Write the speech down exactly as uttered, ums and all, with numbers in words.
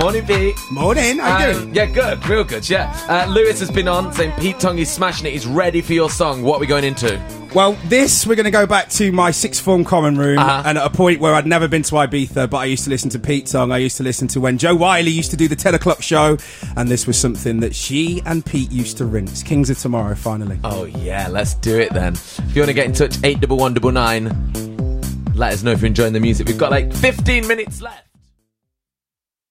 Morning, Pete. Morning, how you Um, doing? Yeah, good, real good, yeah. Uh, Lewis has been on saying Pete Tong is smashing it. He's ready for your song. What are we going into? Well, this, we're going to go back to my sixth form common room, Uh-huh. and at a point where I'd never been to Ibiza, but I used to listen to Pete Tong. I used to listen to when Joe Wiley used to do the ten o'clock show, and this was something that she and Pete used to rinse. Kings of Tomorrow, finally. Oh, yeah, let's do it then. If you want to get in touch, eight one one nine nine. Let us know if you're enjoying the music. We've got like fifteen minutes left.